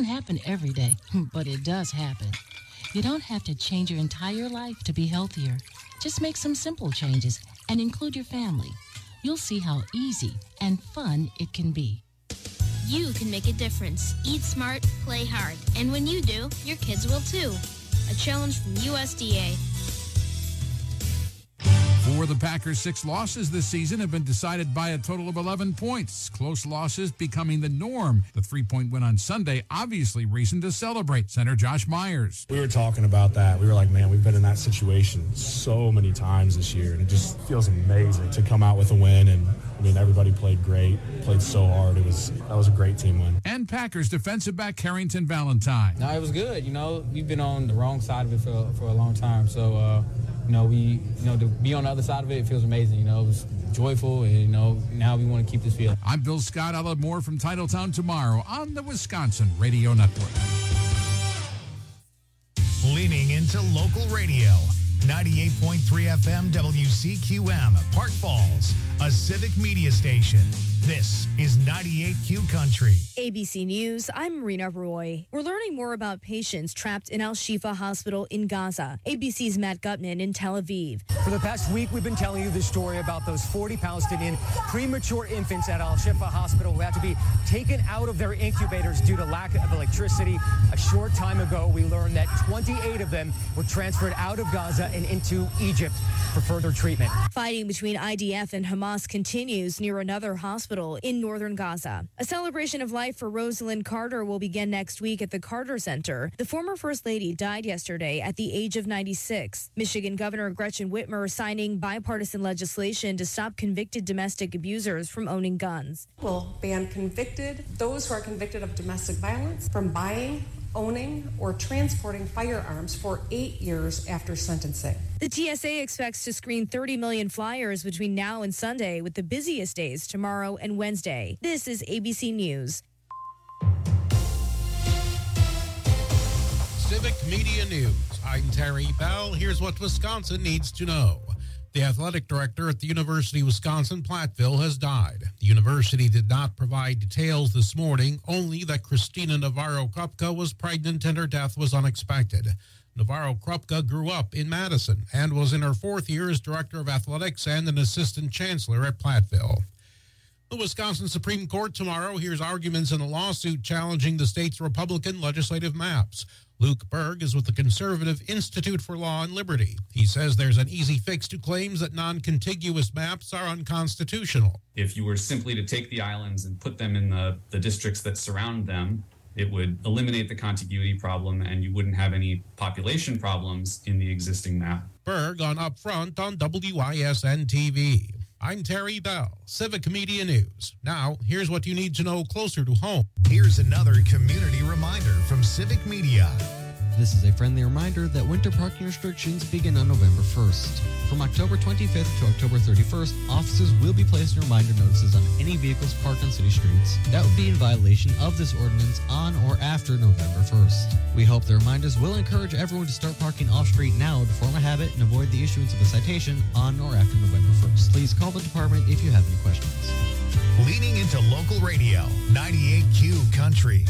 doesn't happen every day, but it does happen. You don't have to change your entire life to be healthier. Just make some simple changes and include your family. You'll see how easy and fun it can be. You can make a difference. Eat smart, play hard. And when you do, your kids will too. A challenge from USDA. For the Packers, 6 losses this season have been decided by a total of 11 points. Close losses becoming the norm. The 3-point win on Sunday, obviously reason to celebrate. Center Josh Myers. We were talking about that. We were like, man, we've been in that situation so many times this year, and it just feels amazing to come out with a win. And I mean, everybody played great, played so hard. That was a great team win. And Packers defensive back Carrington Valentine. No, it was good. We've been on the wrong side of it for a long time. So, to be on the other side of it feels amazing. It was joyful, and, now we want to keep this feeling. I'm Bill Scott. I'll have more from Titletown tomorrow on the Wisconsin Radio Network. Leaning into local radio. 98.3 FM WCQM, Park Falls, a civic media station. This is 98Q Country. ABC News, I'm Marina Roy. We're learning more about patients trapped in Al-Shifa Hospital in Gaza. ABC's Matt Gutman in Tel Aviv. For the past week, we've been telling you the story about those 40 Palestinian premature infants at Al-Shifa Hospital who had to be taken out of their incubators due to lack of electricity. A short time ago, we learned that 28 of them were transferred out of Gaza and into Egypt for further treatment. Fighting between IDF and Hamas continues near another hospital in northern Gaza. A celebration of life for Rosalind Carter will begin next week at the Carter Center. The former First Lady died yesterday at the age of 96. Michigan Governor Gretchen Whitmer signing bipartisan legislation to stop convicted domestic abusers from owning guns. Will ban those who are convicted of domestic violence from buying, owning, or transporting firearms for 8 years after sentencing. The TSA expects to screen 30 million flyers between now and Sunday, with the busiest days tomorrow and Wednesday. This is ABC News. Civic Media News. I'm Terry Bell. Here's what Wisconsin needs to know. The athletic director at the University of Wisconsin-Platteville has died. The university did not provide details this morning, only that Christina Navarro-Krupka was pregnant and her death was unexpected. Navarro-Krupka grew up in Madison and was in her 4th year as director of athletics and an assistant chancellor at Platteville. The Wisconsin Supreme Court tomorrow hears arguments in a lawsuit challenging the state's Republican legislative maps. Luke Berg is with the Conservative Institute for Law and Liberty. He says there's an easy fix to claims that non-contiguous maps are unconstitutional. If you were simply to take the islands and put them in the districts that surround them, it would eliminate the contiguity problem and you wouldn't have any population problems in the existing map. Berg on Upfront on WISN-TV. I'm Terry Bell, Civic Media News. Now, here's what you need to know closer to home. Here's another community reminder from Civic Media. This is a friendly reminder that winter parking restrictions begin on November 1st. From October 25th to October 31st, officers will be placing reminder notices on any vehicles parked on city streets that would be in violation of this ordinance on or after November 1st. We hope the reminders will encourage everyone to start parking off-street now to form a habit and avoid the issuance of a citation on or after November 1st. Please call the department if you have any questions. Leaning into local radio, 98Q Country.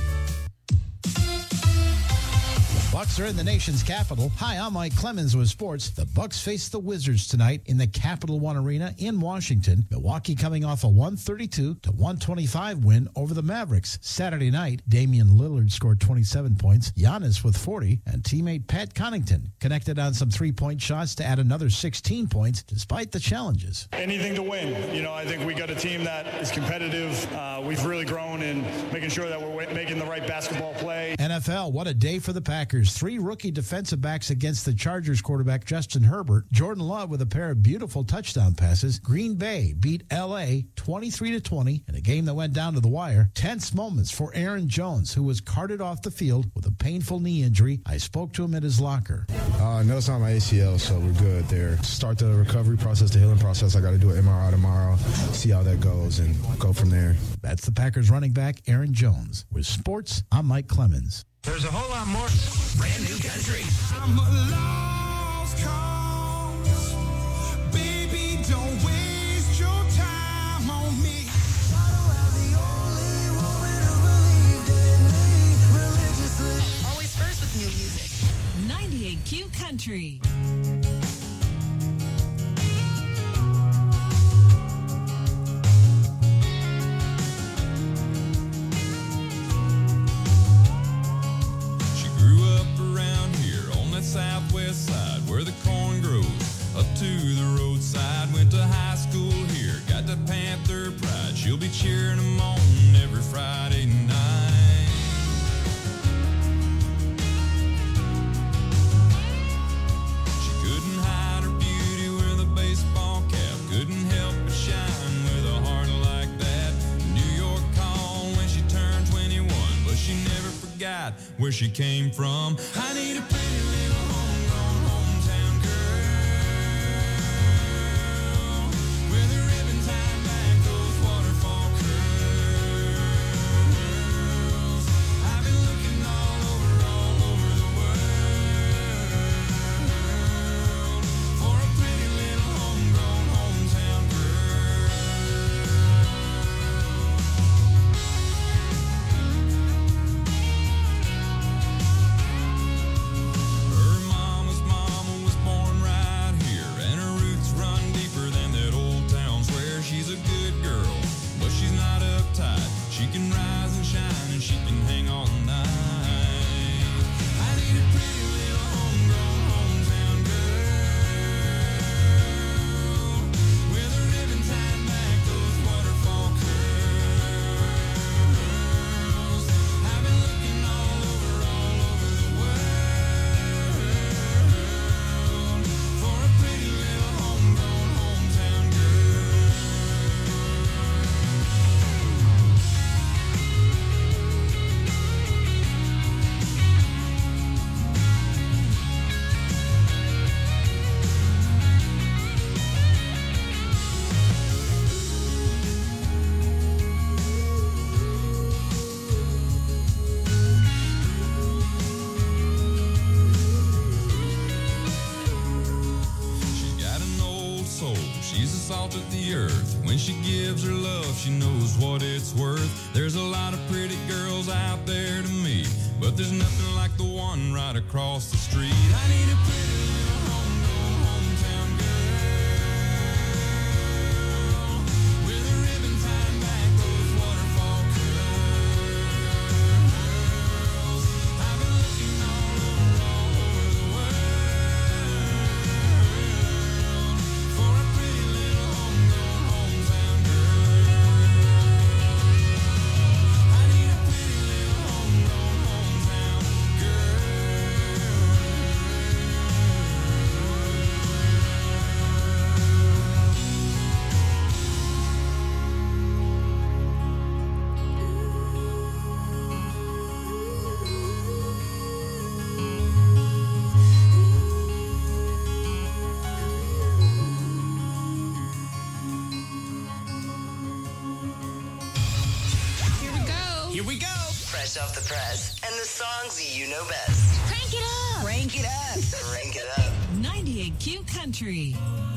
Bucks are in the nation's capital. Hi, I'm Mike Clemens with sports. The Bucks face the Wizards tonight in the Capital One Arena in Washington. Milwaukee coming off a 132-125 win over the Mavericks. Saturday night, Damian Lillard scored 27 points, Giannis with 40, and teammate Pat Connaughton connected on some three-point shots to add another 16 points despite the challenges. Anything to win. I think we got a team that is competitive. We've really grown in making sure that we're making the right basketball play. NFL, what a day for the Packers. 3 rookie defensive backs against the Chargers quarterback Justin Herbert. Jordan Love with a pair of beautiful touchdown passes. Green Bay beat L.A. 23-20 in a game that went down to the wire. Tense moments for Aaron Jones, who was carted off the field with a painful knee injury. I spoke to him at his locker. No, it's not my ACL, so we're good there. Start the recovery process, the healing process. I got to do an MRI tomorrow, see how that goes, and go from there. That's the Packers running back, Aaron Jones. With sports, I'm Mike Clemens. There's a whole lot more. Brand new country. I'm a lost cause. Baby, don't waste your time on me. I don't have the only woman who believed in me. Country. Southwest side where the corn grows up to the roadside. Went to high school here, got the Panther pride. She'll be cheering them on every Friday night. She couldn't hide her beauty with a baseball cap, couldn't help but shine with a heart like that. New York called when she turned 21, but she never forgot where she came from. I need a pretty little of the earth. When she gives her love, she knows what it's worth. There's a lot of pretty girls out there to me, but there's nothing like the one right across the street. I need a pretty little hometown girl with a ribbon tied back, those waterfall curls. I've been looking all over the world for a pretty little hometown girl. I need a pretty little hometown girl. Here we go. Here we go. Fresh off the press and the songs you know best. Crank it up. Crank it up. Crank it up. 98Q Country.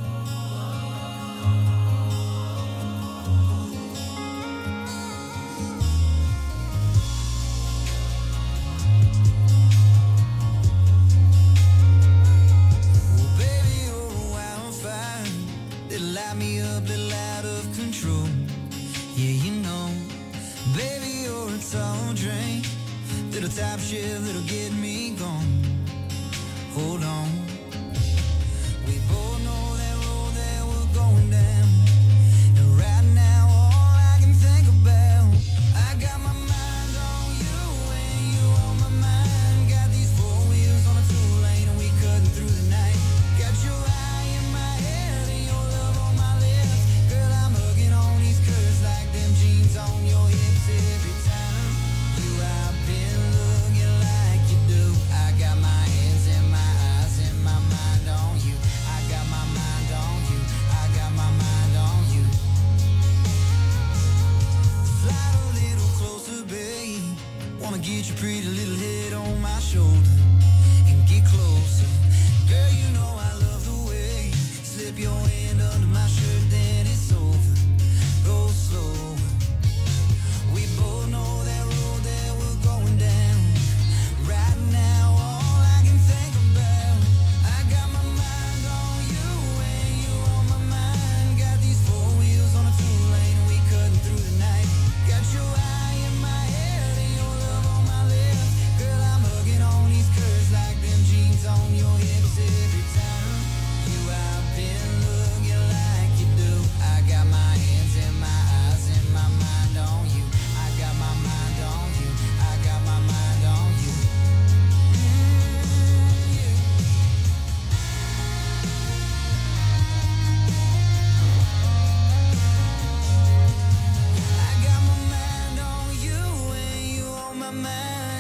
Well, baby, you're a wildfire. It'll light me up, little out of control. Yeah, you know. Baby, you're a tall drink. Little top shift that'll get me gone. Hold on. We both know that road that we're going down. And right now, all I can think about, I got my mind on you and you on my mind. Got these four wheels on a two-lane and we cutting through the night. Got your eye in my head and your love on my lips. Girl, I'm hugging on these curves like them jeans on your hips every time. You have been looking like you do. I got my hands and my eyes and my mind on you. I got my mind on you. I got my mind on you. Slide a little closer, babe. Wanna get your pretty little head on my shoulder and get closer. Girl, you know I love the way you slip your hand under my shirt, then it's over. Go slow. We both know that road that we're going down. Right now, all I can think about,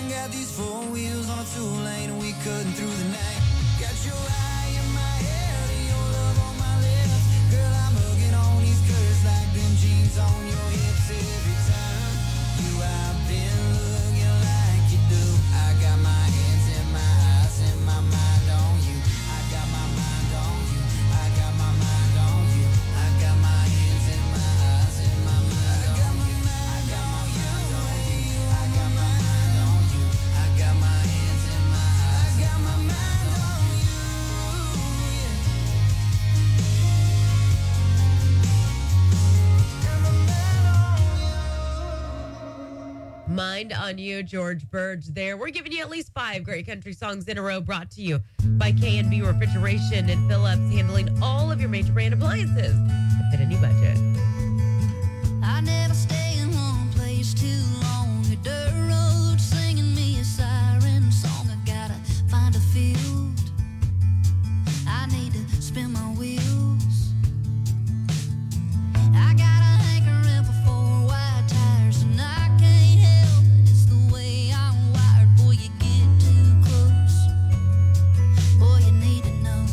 and got these four wheels on a two-lane and we cutting through the night. Got your eye in my head and your love on my lips. Girl, I'm hugging on these curves like them jeans on your hips every time you have been looking like you do. I got my hands and my eyes and my mind on you. I got my mind on you. I got my mind on you. I got my hands and my eyes and my mind on you. I got my mind on you. I got my mind on you. I got my hands and my eyes. I got my mind on you. Mind on You, George Burge there. We're giving you at least 5 great country songs in a row, brought to you by K&B Refrigeration and Phillips, handling all of your major brand appliances to fit any budget. I never stay in one place too long. A dirt road singing me a siren song. I gotta find a field. I need to spin my wheels. I got a hankering for 4 wide tires, and I can't help it. It's the way I'm wired. Boy, you get too close. Boy, you need to know.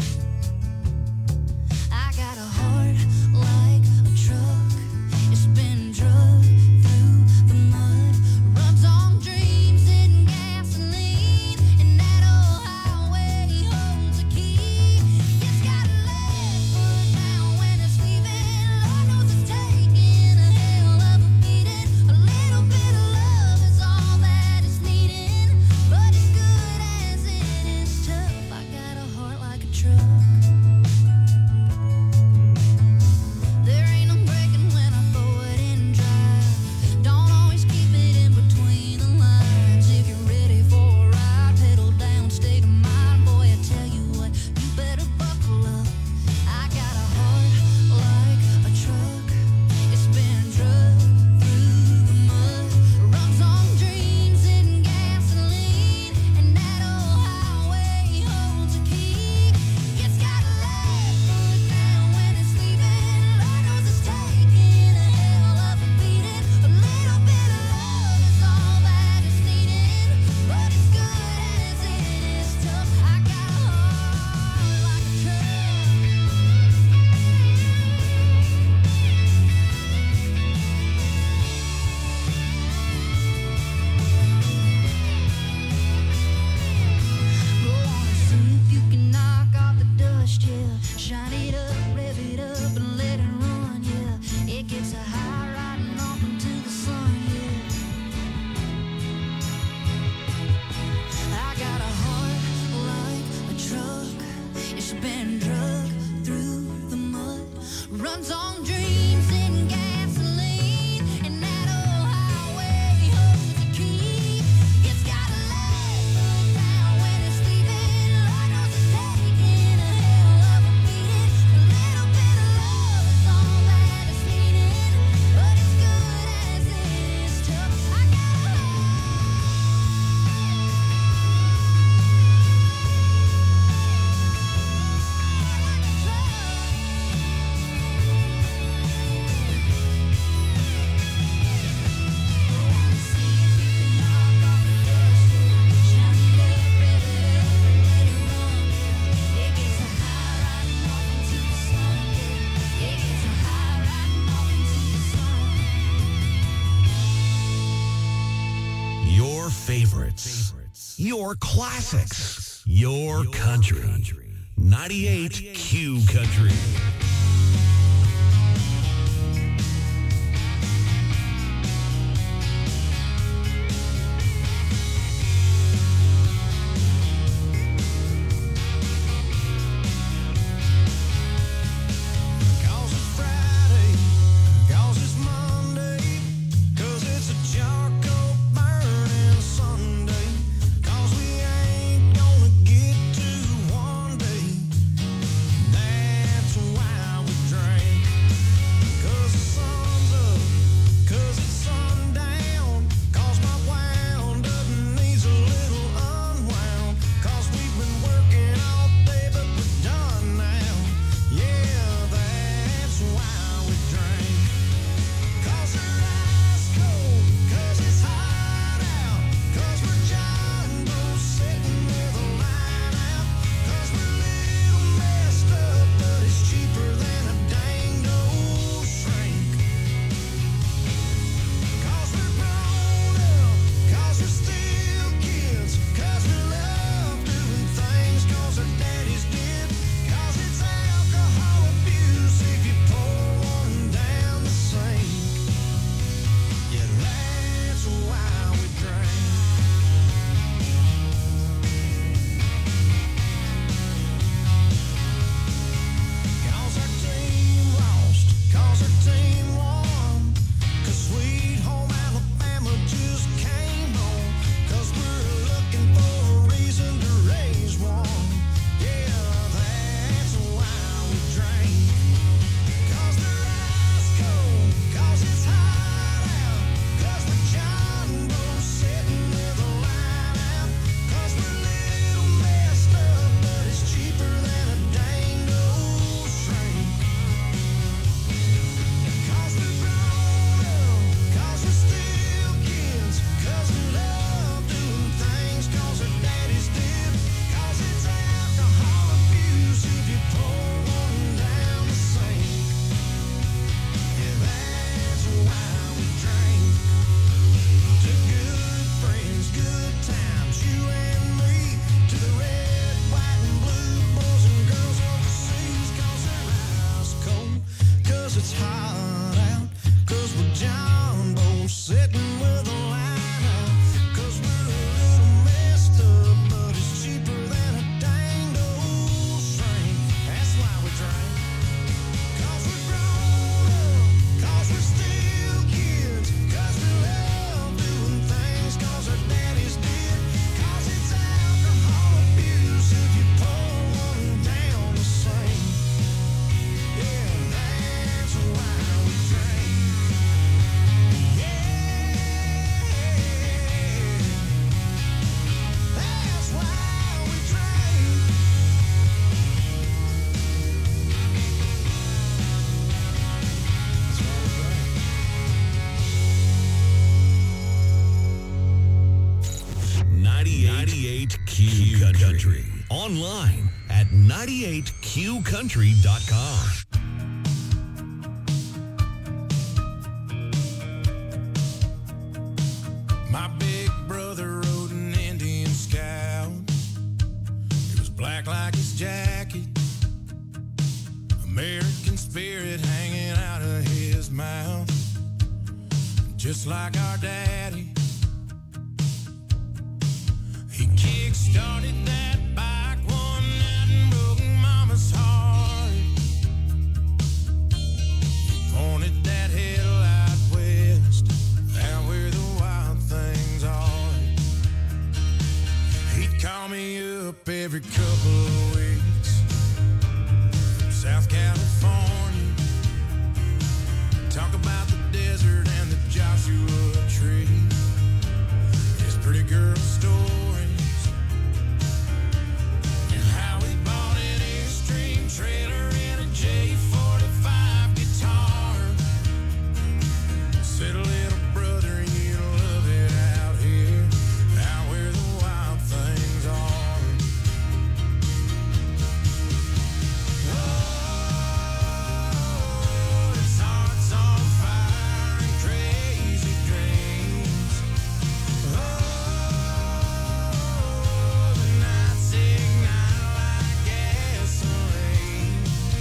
I got a heart like a truck. It's been drugged through the mud. Runs on dreams and gasoline. And that old highway holds a key. It's got a left foot down when it's leaving. Lord knows it's taking a hell of a beating. A little bit of love is all that it's needing. But as good as it is tough, I got a heart like a truck. There ain't no breaking when I throw it in drive. Don't always keep it in between the lines. If you're ready for a ride, pedal down, state of mind. Boy, I tell you what, you better buckle up. I got a heart like a truck. It's been drugged through the mud. Runs on dreams and gasoline. And that old highway holds a key. It's got a left foot down when it's leaving. Lord knows it's taking a hell of a beating. A little bit of love is all that it's needing. But as good as it is tough, I got a heart like a truck. Go on and see if you can knock off the dust, yeah. Shine it up, rev it up, and let it run, yeah. It gets a high riding off into the sun, yeah. I got a heart like a truck. It's been drugged through the mud. Runs on dreams and gasoline. And that old highway holds the key. It's got a left foot down when it's leaving. Lord knows it's taking a hell of a beating. A little bit of love is all that it's needing. But as good as it is tough, I got a Your favorites, your classics, your country. 98 Q Country. Cause it's Friday, cause it's Monday, cause it's a charcoal burning Sunday, cause we ain't gonna get to one day. That's why 98 Q Country. Online at 98QCountry.com. My big brother rode an Indian Scout. It was black like his jacket. American spirit hanging out of his mouth. Just like our daddy. He kick-started that bike one night and broke Mama's heart. He pointed that headlight west, out where the wild things are. He'd call me up every couple of weeks from South California, talk about the desert and the Joshua tree, his pretty girl stories. Trailer and a J45 guitar. Said, little brother, you love it out here, out where the wild things are. Oh, his heart's on fire and crazy dreams. Oh, the nights ignite like gasoline.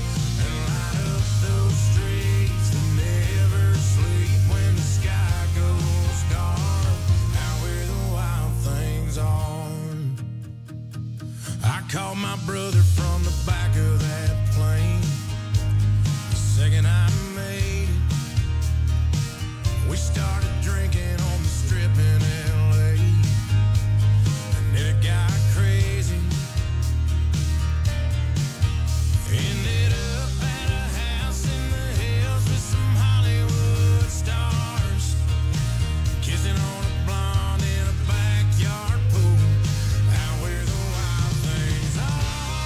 Those streets that never sleep when the sky goes dark, out where the wild things are. I called my brother from the back of that plane the second I made it. We started drinking on the strip in L.A. and then it got crazy. Ended up at a house in the hills with some Hollywood stars, kissing on a blonde in a backyard pool, out where the wild things are.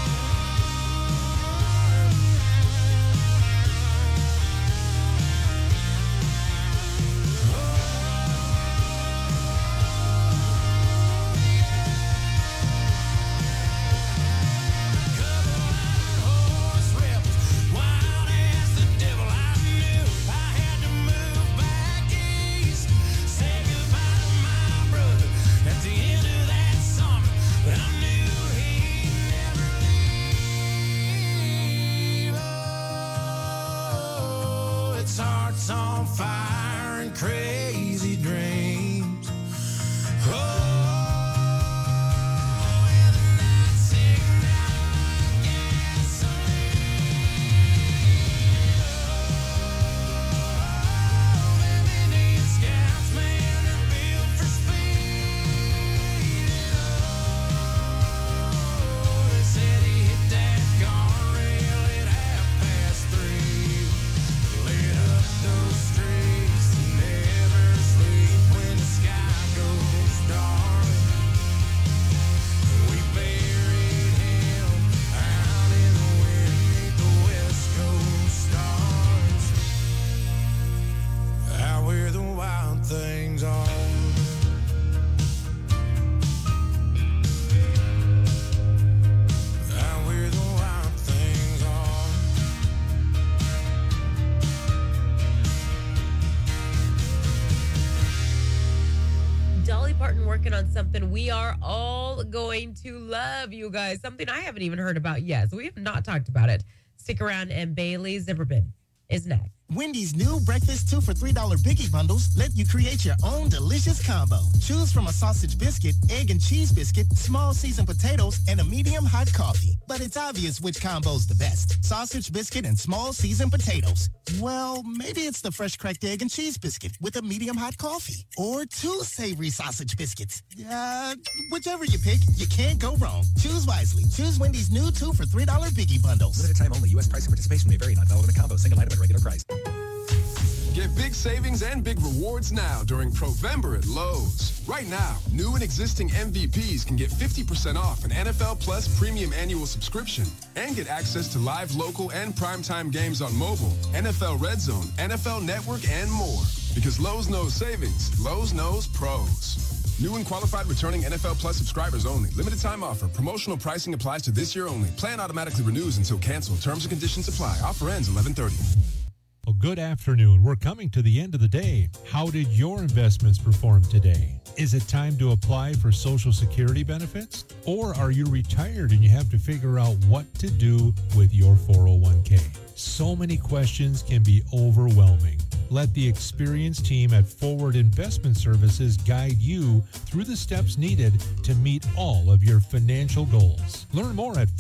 Horse whipped, wild as the devil. I knew I had to move back east, say goodbye to my brother at the end of that summer, but I knew he'd never leave. Oh, its heart's on fire and crazy dreams. Oh, and the nights ignite like gasoline. Them Indian Scouts, man, they're built for speed. Oh, they said he hit that guardrail at 3:30. Lit up those streets that never sleep when the sky goes dark. We buried him out in the wind beneath the West Coast stars, out where the wild things are. Out where the wild things are. Dolly Parton working on something we are all going to love, you guys. Something I haven't even heard about yet. So we have not talked about it. Stick around, and Bailey Zimmerman is next. Wendy's new breakfast 2 for $3 Biggie Bundles let you create your own delicious combo. Choose from a sausage biscuit, egg and cheese biscuit, small seasoned potatoes, and a medium hot coffee. But it's obvious which combo's the best. Sausage biscuit and small seasoned potatoes. Well, maybe it's the fresh cracked egg and cheese biscuit with a medium hot coffee. Or 2 savory sausage biscuits. Whichever you pick, you can't go wrong. Choose wisely. Choose Wendy's new 2 for $3 Biggie Bundles. Limited time only. U.S. price and participation may vary. Not valid in a combo. Single item at regular price. Get big savings and big rewards now during Provember at Lowe's. Right now, new and existing MVPs can get 50% off an NFL Plus premium annual subscription and get access to live local and primetime games on mobile, NFL Red Zone, NFL Network, and more. Because Lowe's knows savings, Lowe's knows pros. New and qualified returning NFL Plus subscribers only. Limited time offer. Promotional pricing applies to this year only. Plan automatically renews until canceled. Terms and conditions apply. Offer ends 11/30. Well, good afternoon. We're coming to the end of the day. How did your investments perform today? Is it time to apply for Social Security benefits? Or are you retired and you have to figure out what to do with your 401k? So many questions can be overwhelming. Let the experienced team at Forward Investment Services guide you through the steps needed to meet all of your financial goals. Learn more at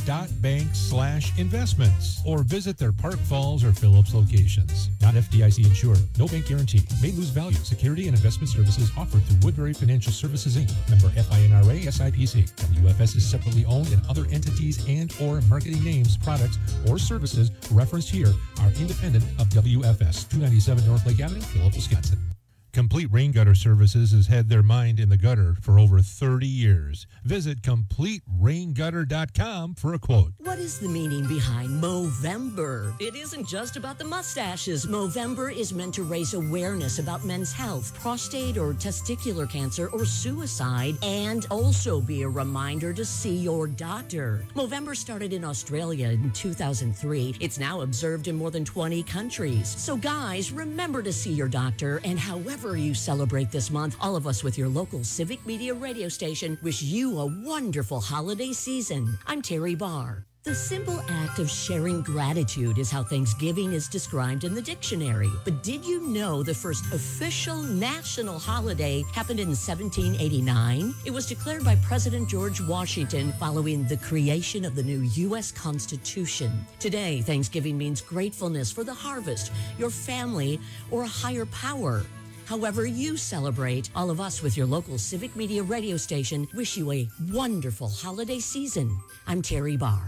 forward.bank/investments or visit their Park Falls or Phillips locations. Not FDIC insured. No bank guarantee. May lose value. Security and investment services offered through Woodbury Financial Services, Inc. Member FINRA SIPC. WFS is separately owned, and other entities and or marketing names, products, or services referenced here are independent of WFS. 297 North Lake Avenue, Phillips, Wisconsin. Complete Rain Gutter Services has had their mind in the gutter for over 30 years. Visit CompleteRainGutter.com for a quote. What is the meaning behind Movember? It isn't just about the mustaches. Movember is meant to raise awareness about men's health, prostate or testicular cancer, or suicide, and also be a reminder to see your doctor. Movember started in Australia in 2003. It's now observed in more than 20 countries. So guys, remember to see your doctor, and however you celebrate this month, all of us with your local Civic Media radio station wish you a wonderful holiday season. I'm Terry Barr. The simple act of sharing gratitude is how Thanksgiving is described in the dictionary. But did you know the first official national holiday happened in 1789? It was declared by President George Washington following the creation of the new U.S. Constitution. Today, Thanksgiving means gratefulness for the harvest, your family, or a higher power. However you celebrate, all of us with your local Civic Media radio station wish you a wonderful holiday season. I'm Terry Barr.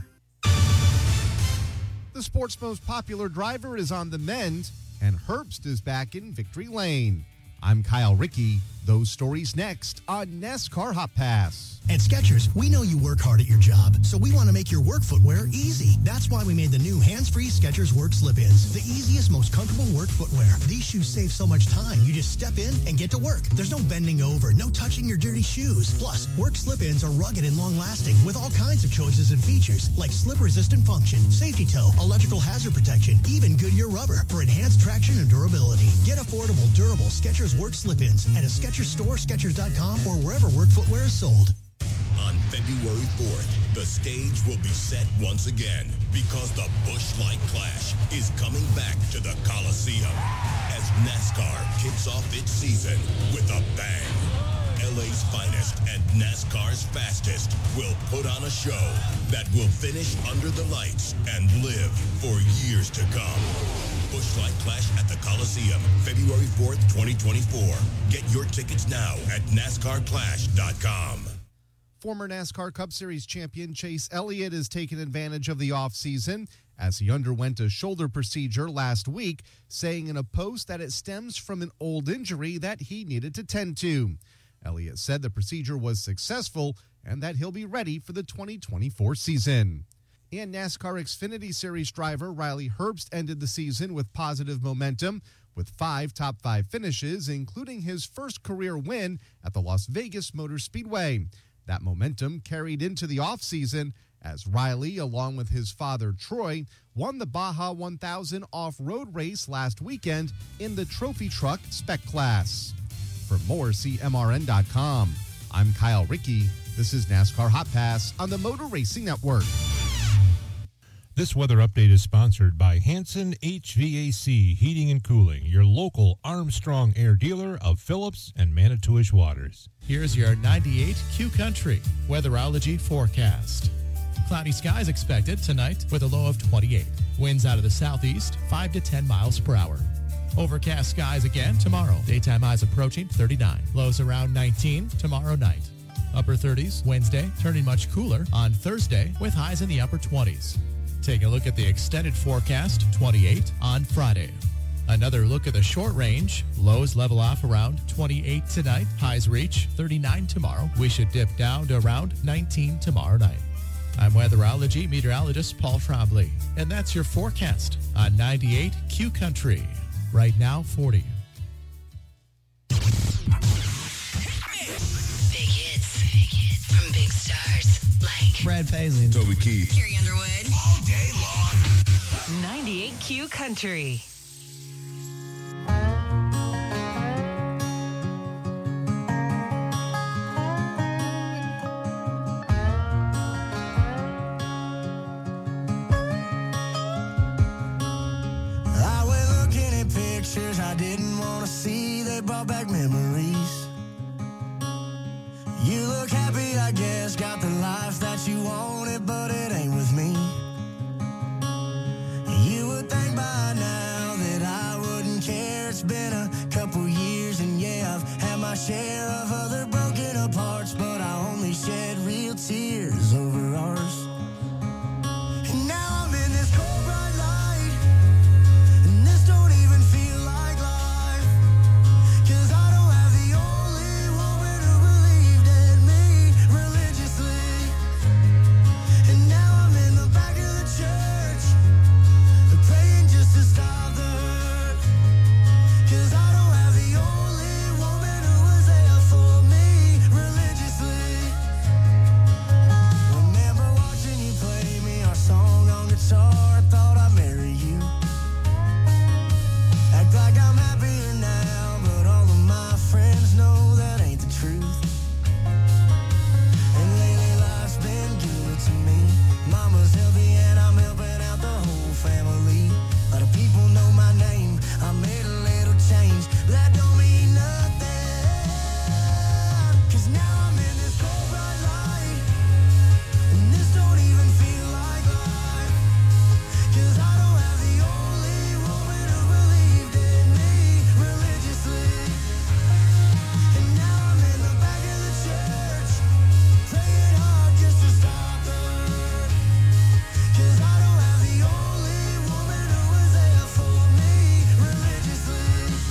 The sport's most popular driver is on the mend, and Herbst is back in victory lane. I'm Kyle Rickey. Those stories next on NASCAR Hot Pass. At Skechers, we know you work hard at your job, so we want to make your work footwear easy. That's why we made the new hands-free Skechers Work Slip-ins. The easiest, most comfortable work footwear. These shoes save so much time. You just step in and get to work. There's no bending over, no touching your dirty shoes. Plus, Work Slip-ins are rugged and long-lasting with all kinds of choices and features like slip-resistant function, safety toe, electrical hazard protection, even Goodyear rubber for enhanced traction and durability. Get affordable, durable Skechers Work Slip-ins at a Skechers store, Skechers.com, or wherever work footwear is sold. On February 4th, the stage will be set once again because the Busch Light Clash is coming back to the Coliseum as NASCAR kicks off its season with a bang. LA's finest and NASCAR's fastest will put on a show that will finish under the lights and live for years to come. Busch Light Clash at the Coliseum, February 4th, 2024. Get your tickets now at NASCARClash.com. Former NASCAR Cup Series champion Chase Elliott has taken advantage of the offseason as he underwent a shoulder procedure last week, saying in a post that it stems from an old injury that he needed to tend to. Elliott said the procedure was successful and that he'll be ready for the 2024 season. And NASCAR Xfinity Series driver Riley Herbst ended the season with positive momentum with 5 top 5 finishes, including his first career win at the Las Vegas Motor Speedway. That momentum carried into the offseason as Riley, along with his father Troy, won the Baja 1000 off-road race last weekend in the trophy truck spec class. For more, see MRN.com. I'm Kyle Rickey. This is NASCAR Hot Pass on the Motor Racing Network. This weather update is sponsored by Hanson HVAC Heating and Cooling, your local Armstrong Air dealer of Phillips and Manitowish Waters. Here's your 98 Q Country weatherology forecast. Cloudy skies expected tonight with a low of 28. Winds out of the southeast, 5 to 10 miles per hour. Overcast skies again tomorrow. Daytime highs approaching 39. Lows around 19 tomorrow night. Upper 30s Wednesday, turning much cooler on Thursday with highs in the upper 20s. Take a look at the extended forecast, 28 on Friday. Another look at the short range. Lows level off around 28 tonight. Highs reach 39 tomorrow. We should dip down to around 19 tomorrow night. I'm weatherology meteorologist Paul Trombley, and that's your forecast on 98 Q Country. Right now, 40. From big stars like Brad Paisley, Toby Keith, Carrie Underwood. all day long. 98Q Country. I went looking at pictures I didn't want to see. They brought back memories. You look happy, I guess. Got the life that you wanted, but it ain't with me. You would think by now that I wouldn't care. It's been a couple years, and yeah, I've had my share of other broken apart, but I only shed real tears over ours. And now I'm in this cold bright light, and this don't even feel like life, 'cause I don't have the only woman who believed in me religiously. And now I'm in the back of the church, praying just to stop the hurt, 'cause I don't have the only woman who was there for me religiously. Remember watching you play me our song on guitar. I thought I'd marry you. Act like I'm happier now, but all of my friends know that ain't the truth. And lately life's been good to me. Mama's healthy and I'm helping out the whole family. A lot of people know my name. I made a little change, but that don't mean nothing. 'Cause now I'm in this cold bright light, and this don't even feel like life, 'cause I don't have the only woman who believed in me religiously. And now I'm in the back of the church, praying hard just to stop the hurt, 'cause I don't have the only woman who was there for me religiously.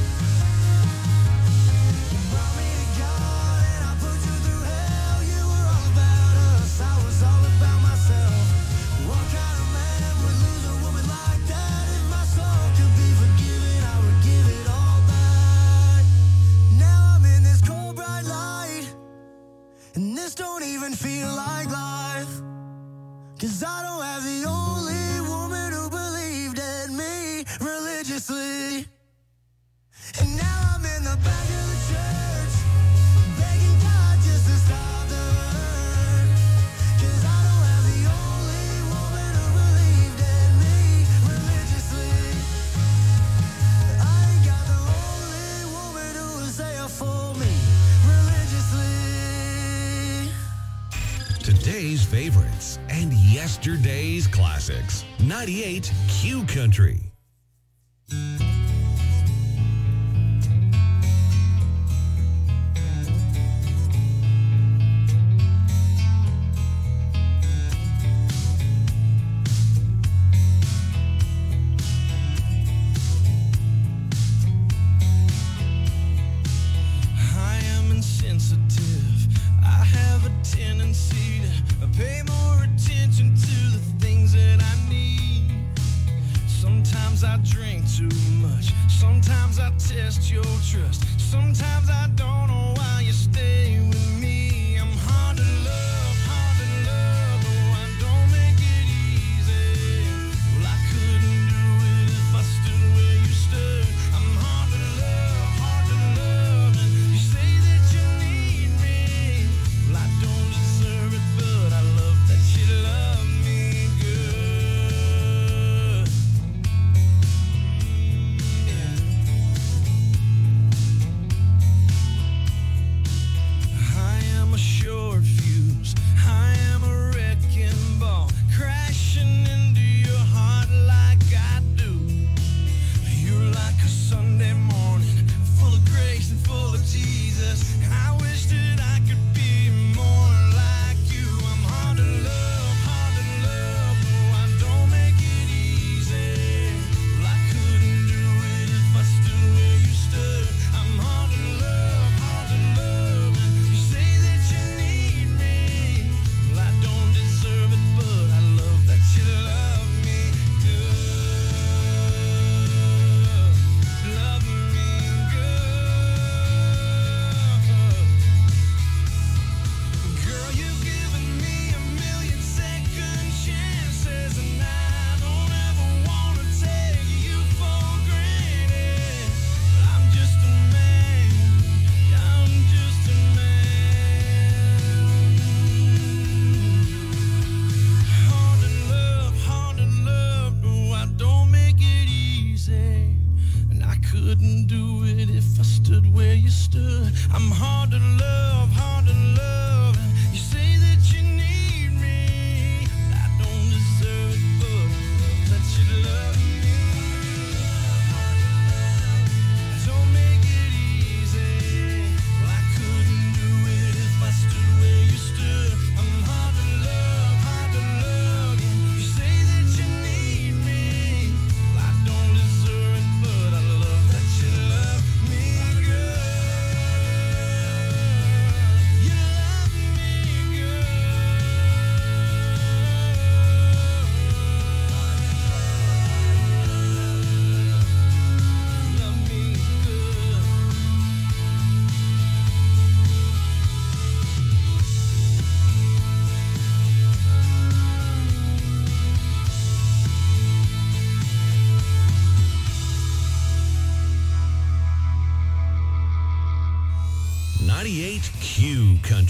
You brought me to God and I put you through hell. You were all about us, I was all about myself. What kind of man would lose a woman like that? If my soul could be forgiven, I would give it all back. Now I'm in this cold bright light, and this don't even feel like life, 'cause I don't have the only woman who believed in me religiously. And now I'm in the back of the church, begging God just to stop the hurt, 'cause I don't have the only woman who believed in me religiously. I ain't got the only woman who was there for me religiously. Today's favorites and yesterday's classics. 98 Q Country. I am insensitive. I have a tendency to pay more attention to the things that I need. Sometimes I drink too much. Sometimes I test your trust. Sometimes I don't know why you stay with me. I'm hard to love, oh, I don't make it easy. Well, I couldn't do it if I stood where you stood. I'm hard to love, and you say that you need me. Well, I don't deserve it, but I love that you love me good.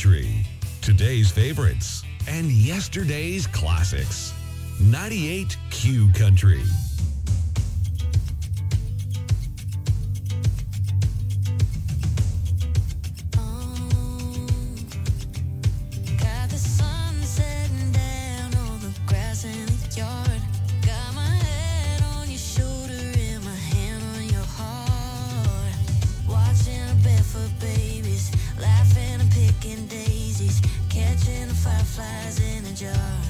Country. Today's favorites and yesterday's classics. 98 Q Country. Got the sun setting down on the grass in the yard. Got my head on your shoulder and my hand on your heart. Watching the barefoot babies, laughing and picking daisies, catching the fireflies in a jar.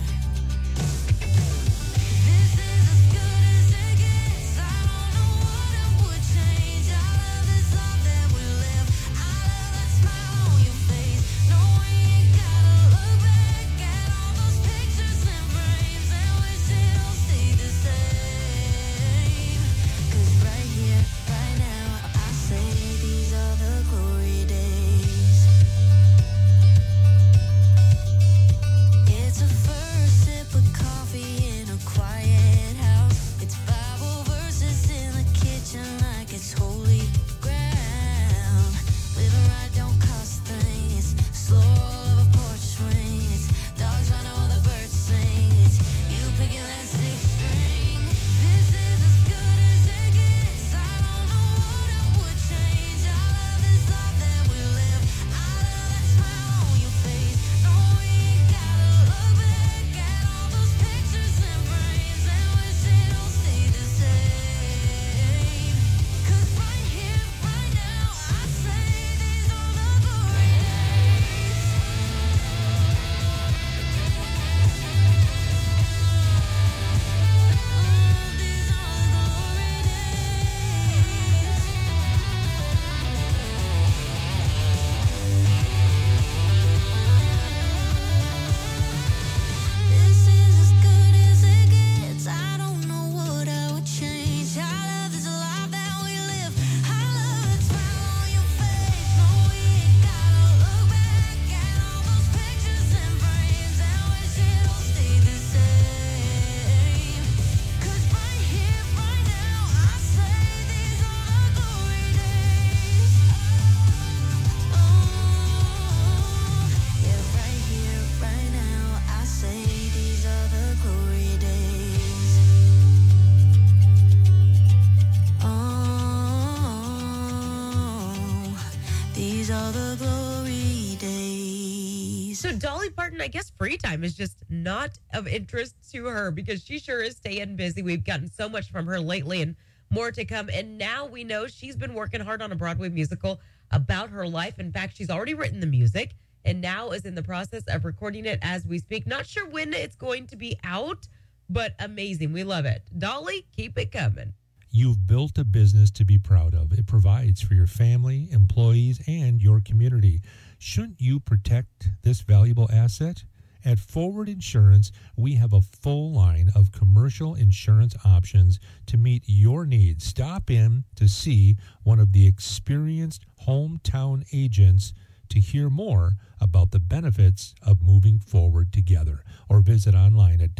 Dolly Parton, I guess free time is just not of interest to her because she sure is staying busy. We've gotten so much from her lately and more to come. And now we know she's been working hard on a Broadway musical about her life. In fact, she's already written the music and now is in the process of recording it as we speak. Not sure when it's going to be out, but amazing. We love it. Dolly, keep it coming. You've built a business to be proud of. It provides for your family, employees, and your community. Shouldn't you protect this valuable asset? At Forward Insurance, we have a full line of commercial insurance options to meet your needs. Stop in to see one of the experienced hometown agents to hear more about the benefits of moving forward together, or visit online at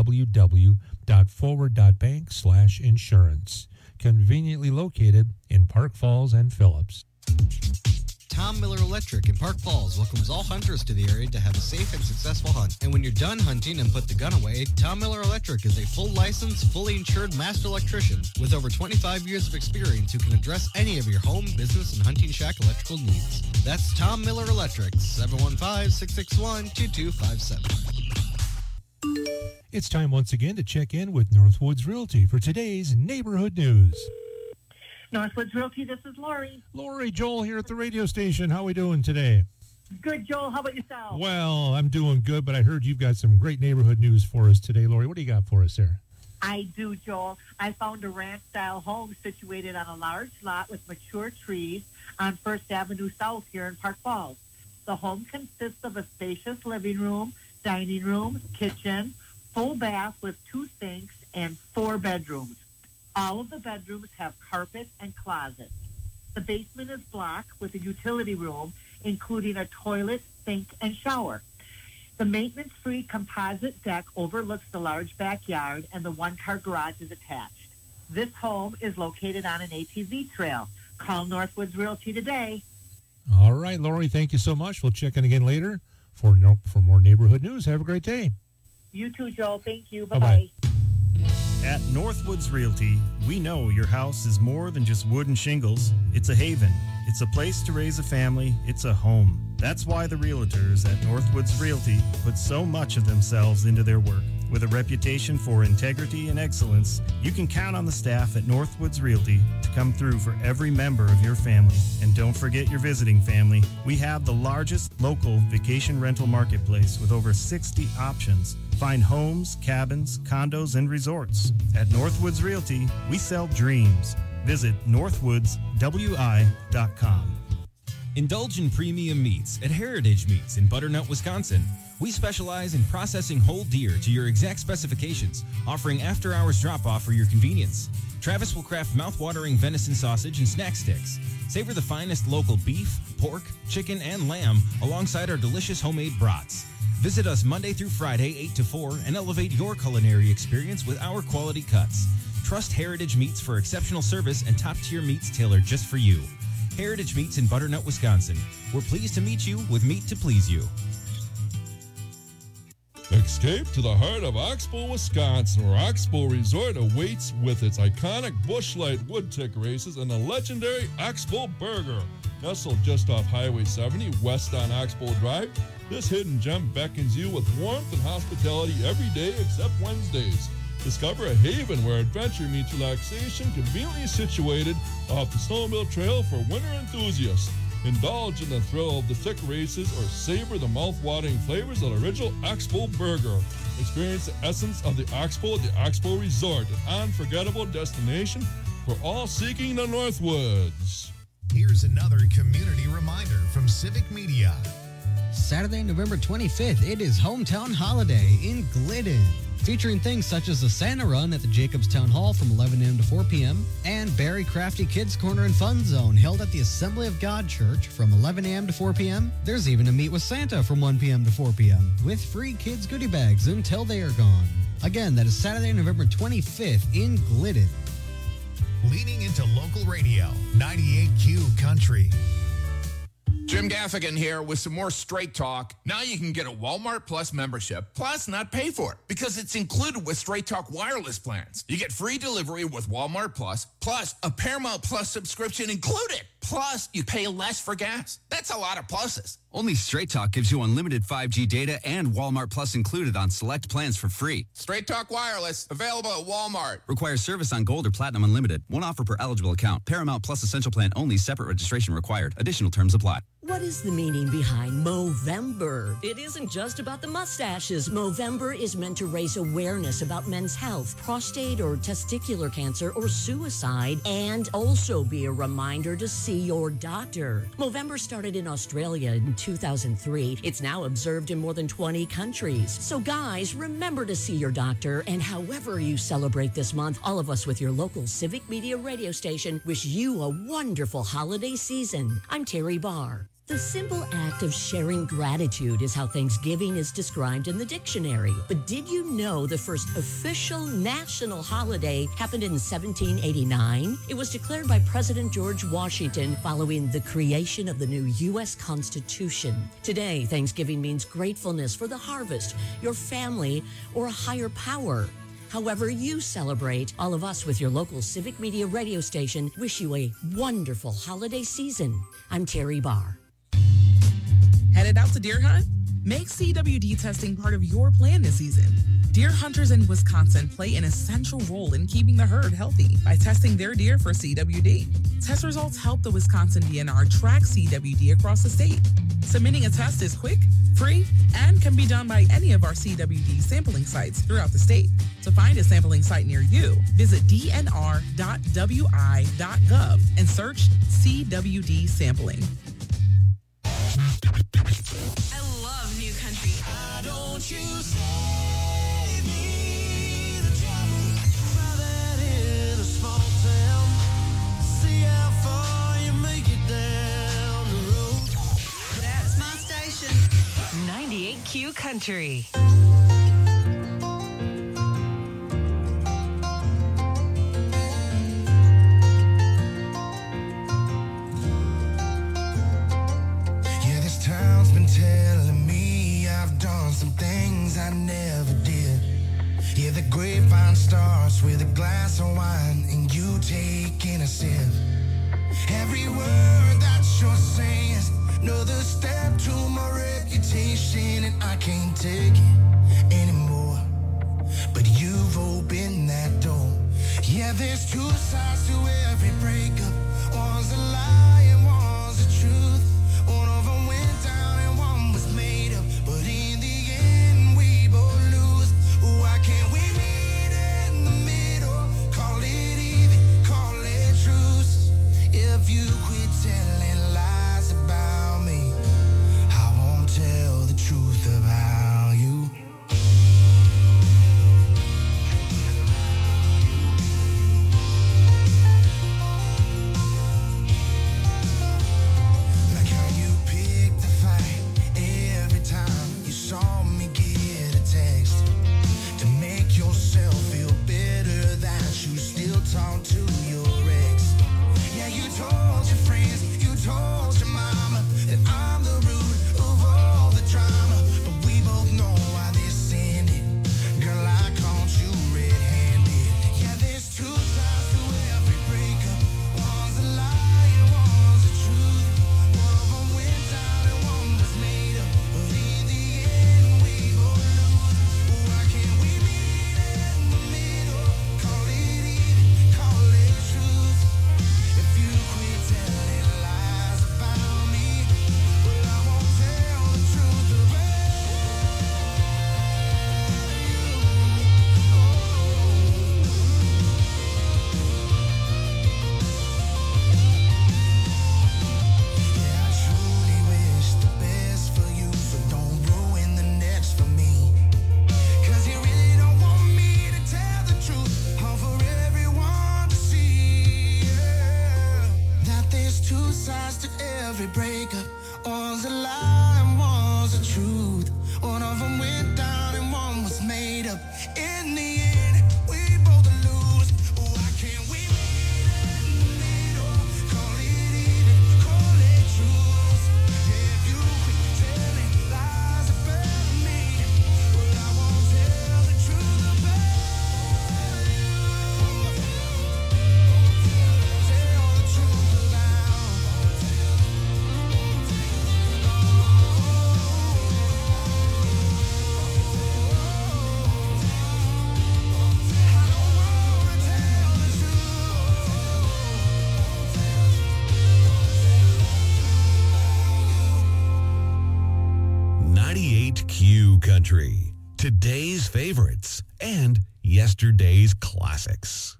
www.forward.bank/insurance. Conveniently located in Park Falls and Phillips. Tom Miller Electric in Park Falls welcomes all hunters to the area to have a safe and successful hunt. And when you're done hunting and put the gun away, Tom Miller Electric is a full licensed, fully insured master electrician with over 25 years of experience who can address any of your home, business, and hunting shack electrical needs. That's Tom Miller Electric, 715-661-2257. It's time once again to check in with Northwoods Realty for today's neighborhood news. Northwoods Realty, this is Lori. Lori, Joel here at the radio station. How are we doing today? Good, Joel. How about yourself? Well, I'm doing good, but I heard you've got some great neighborhood news for us today. Lori, what do you got for us there? I do, Joel. I found a ranch-style home situated on a large lot with mature trees on First Avenue South here in Park Falls. The home consists of a spacious living room, dining room, kitchen, full bath with 2 sinks, and 4 bedrooms. All of the bedrooms have carpet and closets. The basement is block with a utility room, including a toilet, sink, and shower. The maintenance-free composite deck overlooks the large backyard, and the one-car garage is attached. This home is located on an ATV trail. Call Northwoods Realty today. All right, Lori, thank you so much. We'll check in again later for more neighborhood news. Have a great day. You too, Joe. Thank you. Bye-bye. At Northwoods Realty, we know your house is more than just wood and shingles. It's a haven. It's a place to raise a family. It's a home. That's why the realtors at Northwoods Realty put so much of themselves into their work. With a reputation for integrity and excellence, you can count on the staff at Northwoods Realty to come through for every member of your family. And don't forget your visiting family. We have the largest local vacation rental marketplace with over 60 options. Find homes, cabins, condos, and resorts. At Northwoods Realty, we sell dreams. Visit northwoodswi.com. Indulge in premium meats at Heritage Meats in Butternut, Wisconsin. We specialize in processing whole deer to your exact specifications, offering after-hours drop-off for your convenience. Travis will craft mouth-watering venison sausage and snack sticks. Savor the finest local beef, pork, chicken, and lamb alongside our delicious homemade brats. Visit us Monday through Friday, 8 to 4, and elevate your culinary experience with our quality cuts. Trust Heritage Meats for exceptional service and top-tier meats tailored just for you. Heritage Meats in Butternut, Wisconsin. We're pleased to meet you with meat to please you. Escape to the heart of Oxbow, Wisconsin, where Oxbow Resort awaits with its iconic Busch Light wood tick races and the legendary Oxbow Burger. Nestled just off Highway 70 west on Oxbow Drive, this hidden gem beckons you with warmth and hospitality every day except Wednesdays. Discover a haven where adventure meets relaxation, conveniently situated off the Snowmobile Trail for winter enthusiasts. Indulge in the thrill of the tick races or savor the mouth-watering flavors of the original Oxbow Burger. Experience the essence of the Oxbow at the Oxbow Resort, an unforgettable destination for all seeking the Northwoods. Here's another community reminder from Civic Media. Saturday, November 25th, it is Hometown Holiday in Glidden. Featuring things such as the Santa Run at the Jacobs Town Hall from 11 a.m. to 4 p.m. and Barry Crafty Kids Corner and Fun Zone held at the Assembly of God Church from 11 a.m. to 4 p.m. There's even a Meet with Santa from 1 p.m. to 4 p.m. with free kids goodie bags until they are gone. Again, that is Saturday, November 25th in Glidden. Leaning into local radio, 98Q Country. Jim Gaffigan here with some more Straight Talk. Now you can get a Walmart Plus membership, plus not pay for it, because it's included with Straight Talk wireless plans. You get free delivery with Walmart Plus a Paramount Plus subscription included. Plus, you pay less for gas. That's a lot of pluses. Only Straight Talk gives you unlimited 5G data and Walmart Plus included on select plans for free. Straight Talk Wireless, available at Walmart. Requires service on Gold or Platinum Unlimited. One offer per eligible account. Paramount Plus Essential Plan only. Separate registration required. Additional terms apply. What is the meaning behind Movember? It isn't just about the mustaches. Movember is meant to raise awareness about men's health, prostate or testicular cancer, or suicide, and also be a reminder to see your doctor. Movember started in Australia in 2003. It's now observed in more than 20 countries. So guys, remember to see your doctor, and however you celebrate this month, all of us with your local Civic Media radio station wish you a wonderful holiday season. I'm Terry Barr. The simple act of sharing gratitude is how Thanksgiving is described in the dictionary. But did you know the first official national holiday happened in 1789? It was declared by President George Washington following the creation of the new U.S. Constitution. Today, Thanksgiving means gratefulness for the harvest, your family, or a higher power. However you celebrate, all of us with your local Civic Media radio station wish you a wonderful holiday season. I'm Terry Barr. Headed out to deer hunt? Make CWD testing part of your plan this season. Deer hunters in Wisconsin play an essential role in keeping the herd healthy by testing their deer for CWD. Test results help the Wisconsin DNR track CWD across the state. Submitting a test is quick, free, and can be done by any of our CWD sampling sites throughout the state. To find a sampling site near you, visit dnr.wi.gov and search CWD sampling. I love New Country. Don't you save me the trouble. Rather in a small town. See how far you make it down the road. That's my station. 98Q Country. some things I never did. Yeah, the grapevine starts with a glass of wine and you taking a sip. Every word that you're saying is another step to my reputation, and I can't take it anymore. But you've opened that door. Yeah, there's two sides to every breakup. One's a lie and one's the truth. One of them went down and one was made up. But in the end, we both lose. Why can't we meet in the middle? Call it even, call it truce. If you quit telling lies about me, I won't tell the truth about you. Like how you picked the fight every time you saw me get a text to make yourself feel better that you still talk to your ex. Yeah, you told your friends, you told your mama that I'm the root of all the drama. But we both know why this ended. Girl, I caught you red-handed. Yeah, there's two sides to every breakup. One's a lie and one's the truth. One of them went down and one was made up. But in the end, we both lose. Why can't we meet in the middle? Call it even, call it truth. If you quit telling lies about me, well, I won't tell the truth about you. Yeah, I truly wish the best for you, so don't ruin the next for me. 'Cause you really don't want me to tell the truth, all for everyone to see. Yeah. That there's two sides to every breakup. One's a lie and one's the truth. One of them went down and one was made up. In the end, we both lose. Why can't we meet in the middle? Call it even, call it truth. If you quit telling lies about me, well, I won't tell the truth about you. Tell the truth about you. I don't wanna tell the truth. 98Q Country. Today's favorites and yesterday's classics.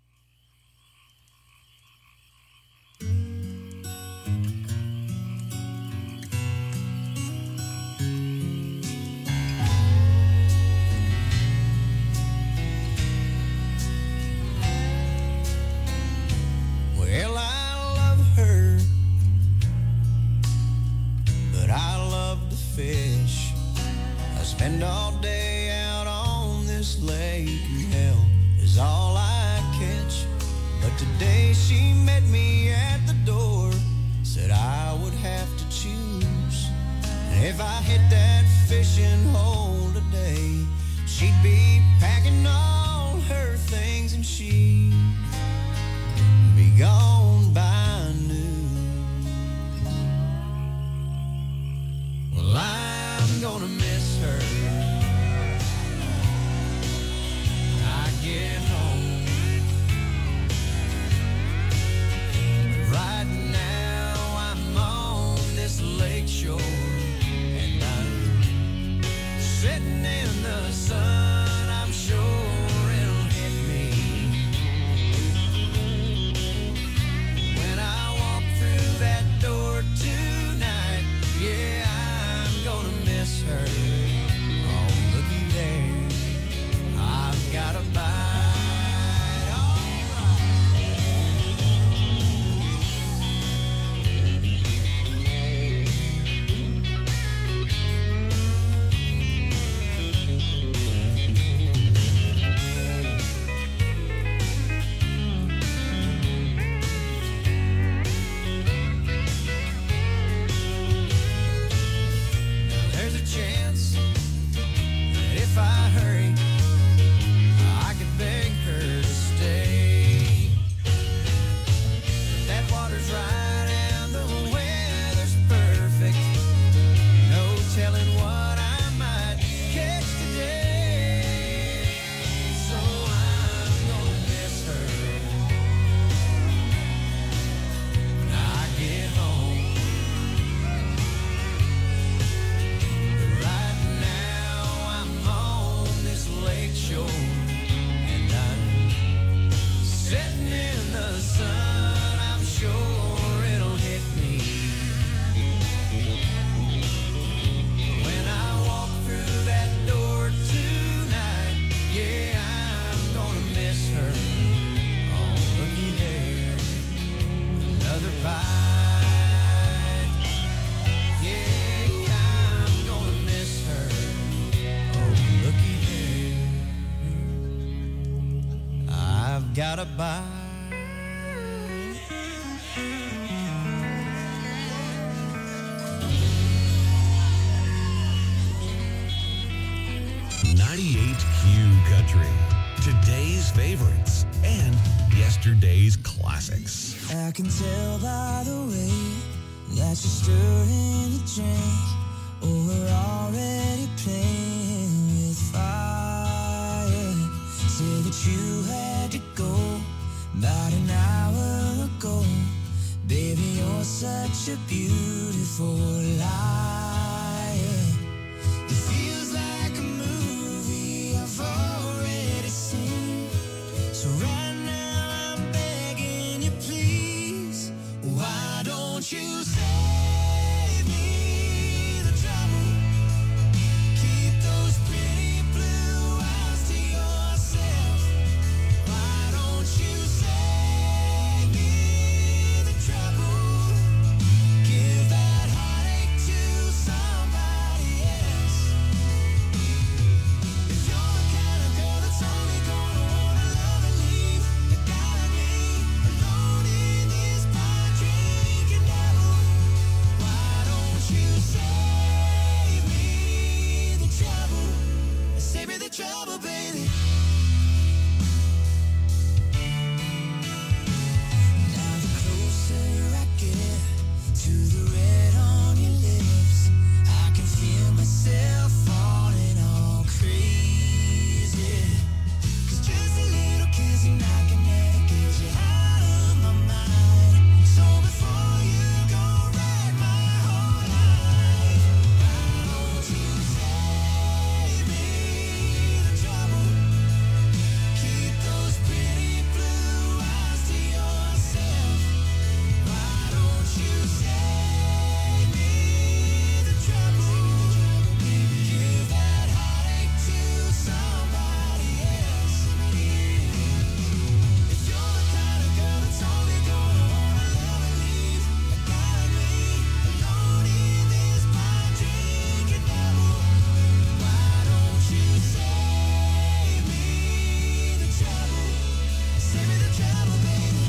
Well, I love her, but I love to fish. I spend all day out on this lake, and hell is all I catch. But today she met me at the door, said I would have to choose. And if I hit that fishing hole today, she'd be packing all her things and she'd be gone by noon. Well, I'm gonna miss her. I get home. Right now I'm on this lake shore, and I'm sitting in the sun. I'm sure it'll hit me when I walk through that door tonight. Yeah, I'm gonna miss her. Oh, looky there, I've got a bite. gotta buy. .98 Q Country. Today's favorites and yesterday's classics. I can tell by the way that you're stirring the drink. Oh, we're already playing with fire. Say that you had to go about an hour ago. Baby, you're such a beautiful liar. It feels like a movie I've already seen. So right now I'm begging you, please. Why don't you save me the trouble? Keep those pretty blue eyes to yourself. Why don't you save me the trouble? Give that heartache to somebody else. If you're the kind of girl that's only gonna wanna love and leave, you got me alone in this bar drinking devil. Why don't you save me the trouble? Save me the trouble, baby. Now the closer I get to the red on your lips, I can feel myself falling all crazy. 'Cause just a little kiss and I can never get you out of my mind. So before you go wreck my whole life, why don't you save me the trouble? Keep those pretty blue eyes to yourself. Why don't you save me the trouble? Give that heartache to somebody else. If you're the kind of girl that's only gonna wanna love and leave, you got me alone in this bar drinking devil. Why don't you save me the trouble? Save me the trouble, baby.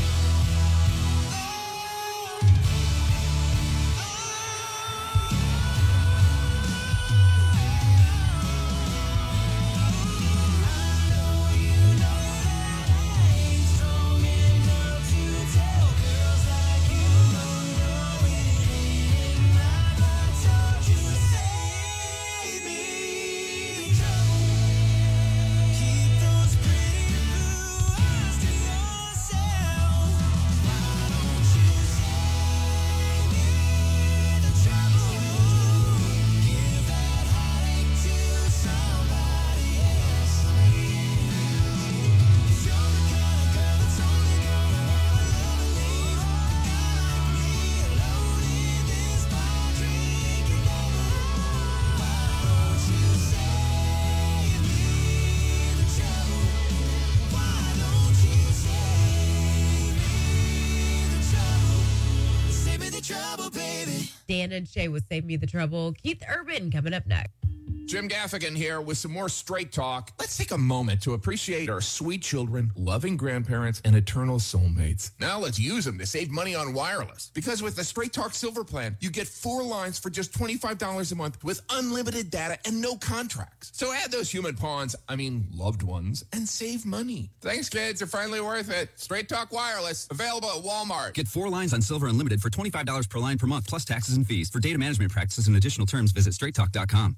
Dan and Shay with Save Me the Trouble. Keith Urban coming up next. Jim Gaffigan here with some more straight talk. Let's take a moment to appreciate our sweet children, loving grandparents, and eternal soulmates. Now let's use them to save money on wireless. Because with the Straight Talk Silver Plan, you get 4 lines for just $25 a month with unlimited data and no contracts. So add those human pawns, loved ones, and save money. Thanks, kids. They're finally worth it. Straight Talk Wireless, available at Walmart. Get 4 lines on Silver Unlimited for $25 per line per month, plus taxes and fees. For data management practices and additional terms, visit straighttalk.com.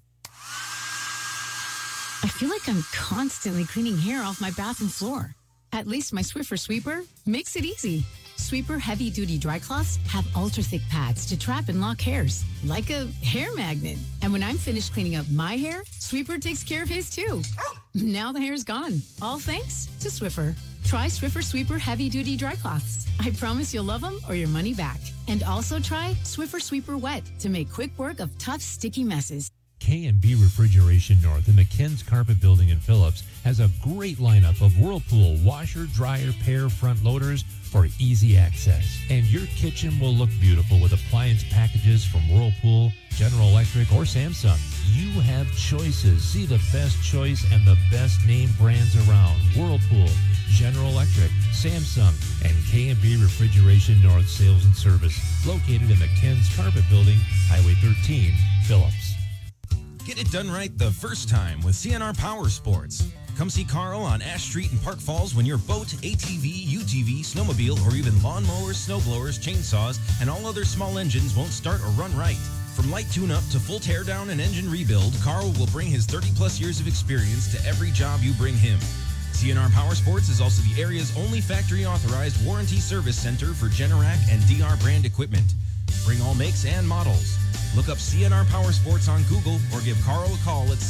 I feel like I'm constantly cleaning hair off my bathroom floor. At least my Swiffer Sweeper makes it easy. Sweeper heavy-duty dry cloths have ultra-thick pads to trap and lock hairs, like a hair magnet. And when I'm finished cleaning up my hair, Sweeper takes care of his too. Now the hair's gone, all thanks to Swiffer. Try Swiffer Sweeper heavy-duty dry cloths. I promise you'll love them or your money back. And also try Swiffer Sweeper Wet to make quick work of tough, sticky messes. K&B Refrigeration North in the Ken's Carpet Building in Phillips has a great lineup of Whirlpool washer, dryer, pair front loaders for easy access. And your kitchen will look beautiful with appliance packages from Whirlpool, General Electric, or Samsung. You have choices. See the best choice and the best name brands around. Whirlpool, General Electric, Samsung, and K&B Refrigeration North Sales and Service, located in the Ken's Carpet Building, Highway 13, Phillips. Get it done right the first time with CNR Power Sports. Come see Carl on Ash Street in Park Falls when your boat, ATV, UTV, snowmobile, or even lawnmowers, snowblowers, chainsaws, and all other small engines won't start or run right. From light tune-up to full teardown and engine rebuild, Carl will bring his 30-plus years of experience to every job you bring him. CNR Power Sports is also the area's only factory-authorized warranty service center for Generac and DR brand equipment. Bring all makes and models. Look up CNR Power Sports on Google or give Carl a call at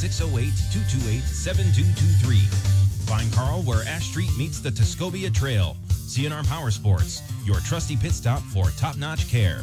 608-228-7223. Find Carl where Ash Street meets the Tuscobia Trail. CNR Power Sports, your trusty pit stop for top-notch care.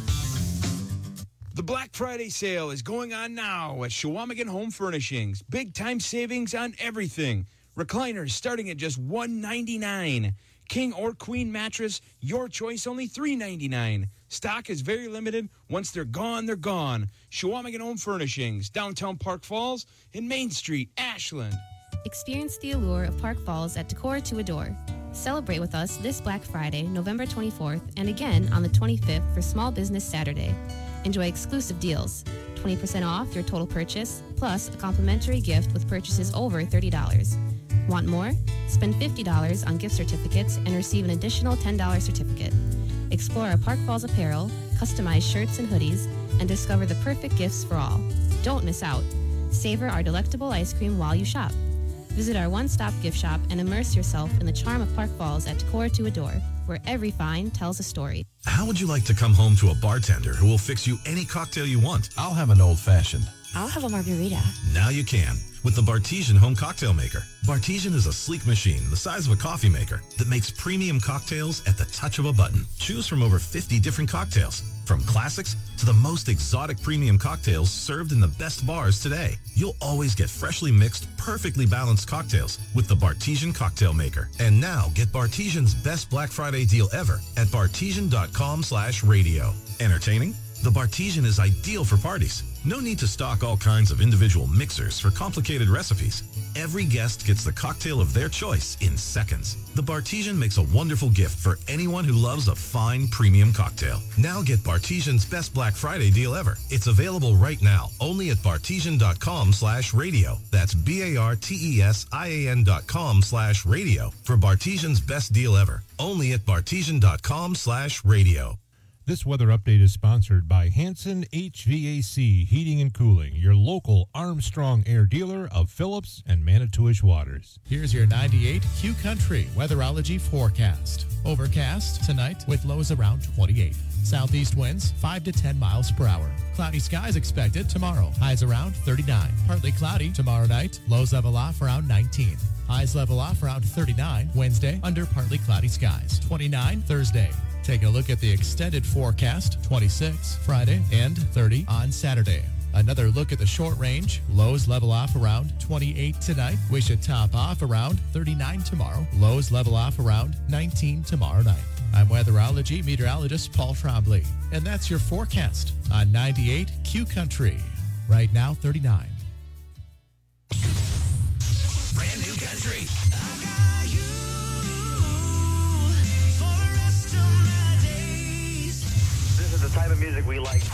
The Black Friday sale is going on now at Shawamigan Home Furnishings. Big time savings on everything. Recliners starting at just $199. King or queen mattress, your choice, only $399. Stock is very limited. Once they're gone, they're gone. Shawamigan Home Furnishings, downtown Park Falls and Main Street, Ashland. Experience the allure of Park Falls at Decor to Adore. Celebrate with us this Black Friday, November 24th, and again on the 25th for Small Business Saturday. Enjoy exclusive deals. 20% off your total purchase, plus a complimentary gift with purchases over $30. Want more? Spend $50 on gift certificates and receive an additional $10 certificate. Explore our Park Falls apparel, customized shirts and hoodies, and discover the perfect gifts for all. Don't miss out. Savor our delectable ice cream while you shop. Visit our one-stop gift shop and immerse yourself in the charm of Park Falls at Decor to Adore, where every find tells a story. How would you like to come home to a bartender who will fix you any cocktail you want? I'll have an old-fashioned. I'll have a margarita. Now you can with the Bartesian Home Cocktail Maker. Bartesian is a sleek machine the size of a coffee maker that makes premium cocktails at the touch of a button. Choose from over 50 different cocktails, from classics to the most exotic premium cocktails served in the best bars today. You'll always get freshly mixed, perfectly balanced cocktails with the Bartesian Cocktail Maker. And now get Bartesian's best Black Friday deal ever at bartesian.com/radio. Entertaining? The Bartesian is ideal for parties. No need to stock all kinds of individual mixers for complicated recipes. Every guest gets the cocktail of their choice in seconds. The Bartesian makes a wonderful gift for anyone who loves a fine premium cocktail. Now get Bartesian's best Black Friday deal ever. It's available right now only at bartesian.com/radio. That's BARTESIAN.com/radio for Bartesian's best deal ever. Only at bartesian.com/radio. This weather update is sponsored by Hanson HVAC Heating and Cooling, your local Armstrong Air dealer of Phillips and Manitowish Waters. Here's your 98 Q Country weatherology forecast. Overcast tonight with lows around 28. Southeast winds 5 to 10 miles per hour. Cloudy skies expected tomorrow. Highs around 39. Partly cloudy tomorrow night. Lows level off around 19. Highs level off around 39. Wednesday under partly cloudy skies. 29 Thursday. Take a look at the extended forecast, 26 Friday and 30 on Saturday. Another look at the short range. Lows level off around 28 tonight. We should top off around 39 tomorrow. Lows level off around 19 tomorrow night. I'm weatherology meteorologist Paul Trombley, and that's your forecast on 98 Q Country. Right now, 39. Brand new country. This is the type of music we like.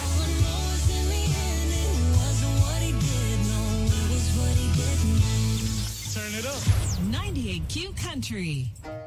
Turn it up. 98 Q Country.